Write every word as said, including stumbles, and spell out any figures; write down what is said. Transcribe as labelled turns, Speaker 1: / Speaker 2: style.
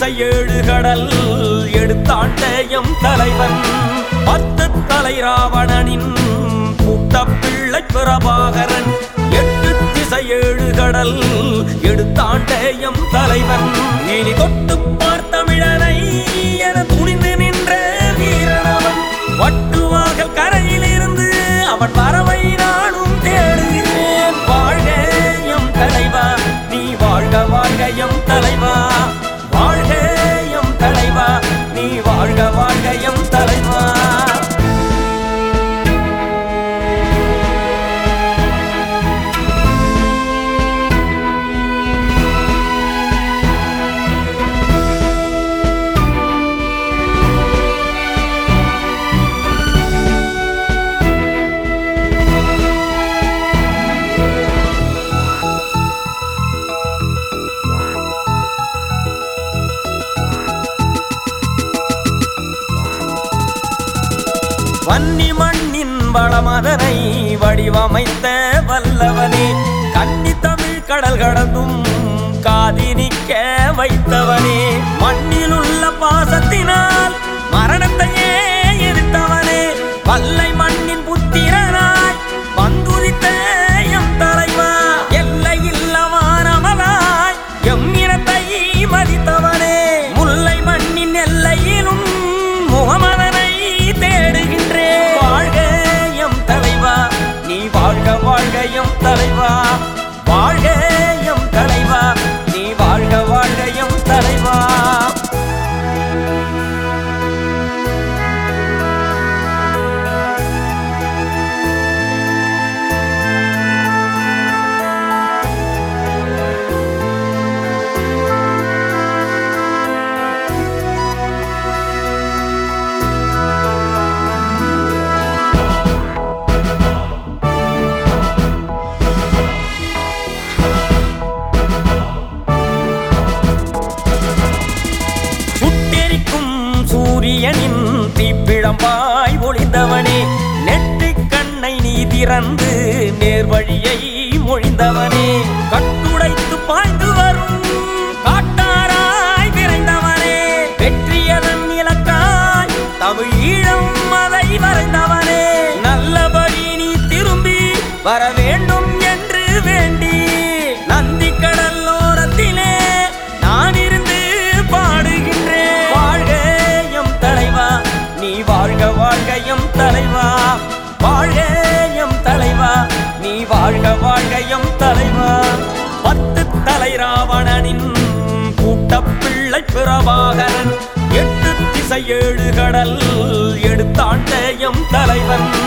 Speaker 1: திசை ஏழு கடல் எடுத்தாண்டேயம் தலைவன் பத்து தலை ராவணனின் கூட்ட பிள்ளை பிரபாகரன் எட்டு திசை ஏழு கடல் எடுத்தாண்டேயம் தலைவன் இனி தொட்டு பார்த்தமிழனை என துணிந்து நின்ற வீரனவன் வட்டுவாகல் கரையில் இருந்து அவன் வரவை நானும் தேடுகிறேன். வாழ்க எம் தலைவா நீ வாழ்க வாழ்க எம் தலைவா வாழ்க எம் தலைவா நீ வாழ்க வாழ்க எம் தலைவா. வன்னி மண்ணின் வளமதனை வடிவமைத்த வல்லவனே கன்னி தமிழ் கடல் கடந்தும் காதினிக்க வைத்தவனே மண்ணில் உள்ள பாசத்தினால் மரணத்தையே எதிர்த்தவனே வல்லை மண்ணின் புத்திரனாய் வந்துதித்த எம் தலைவா எல்லை இல்லவானமலாய் எம் இனத்தை மதித்தவனே முல்லை மண்ணின் எல்லையிலும் முகமதனை தேடுகின்றேன். வாழ்க எம் தலைவா நீ வாழ்க வாழ்க எம் தலைவா வாழ்க எம் தலைவா நீ வாழ்க வாழ்க எம் தலைவா. சூரியனின் தீப்பிழம்பாய் ஒளிந்தவனே நெற்றி கண்ணை நீ திறந்து நேர்வழியை மொழிந்தவனே கட்டுடைத்து பாய்ந்து வரும் காட்டாராய் விரைந்தவனே வெற்றியதன் இலக்காய் தமிழ் ஈழம் அதை வரைந்தவனே நல்லபடி நீ திரும்பி வர வேண்டும் என்று வேண்டி நந்தி கடலோரத்திலே நான் இருந்து பாடுகின்றேன். வாழ்க எம் தலைவா நீ வாழ்க வாழ்க எம் தலைவா வாழ்க எம் தலைவா நீ வாழ்க வாழ்க எம் தலைவா. பத்து தலை ராவணனின் கூட்ட பிள்ளை பிரபாகரன் எட்டு திசை ஏழு கடல் எடுத்தாண்டேயம் தலைவன்